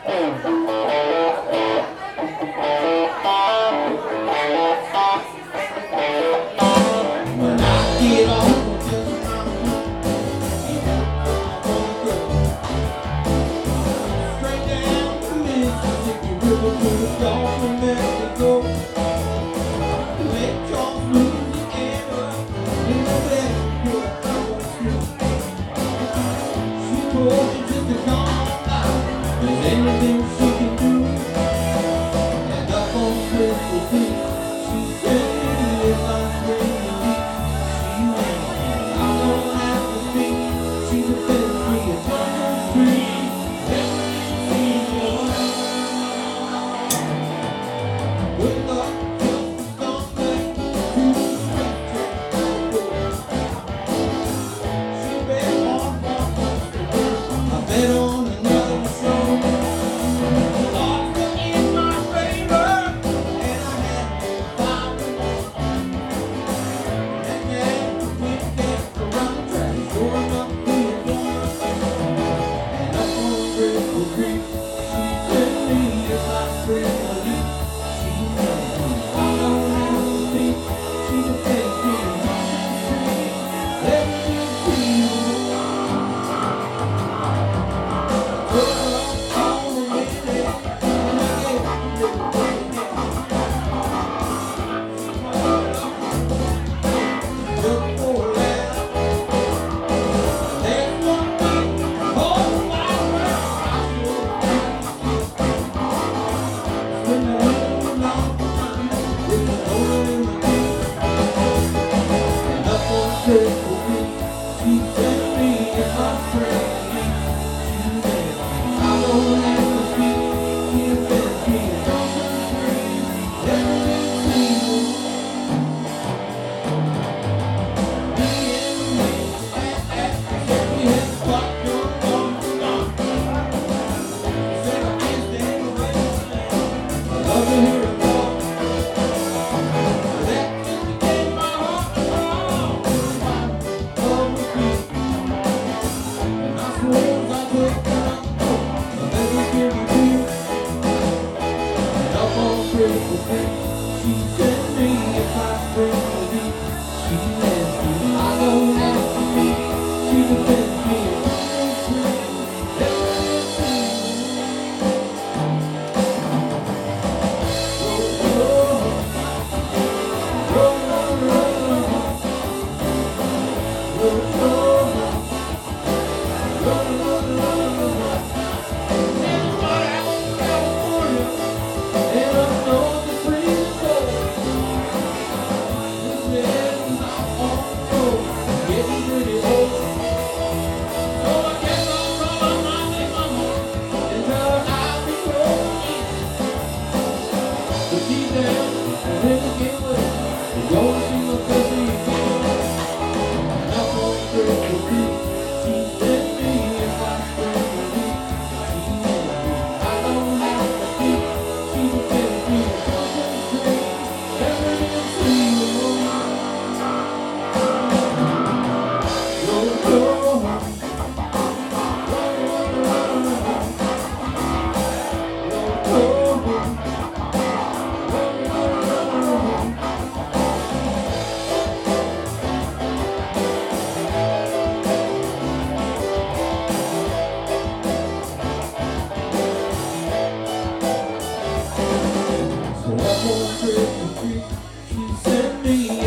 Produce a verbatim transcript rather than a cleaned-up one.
When I get off Gulf of Mexico, Lake Charles, Louisiana, in the back she told me just to calm down. There's anything she can do. And up on Crystal Creek, she said me in my spring relief. She went, I don't have to speak. She's a bit free and I'm free. She sent me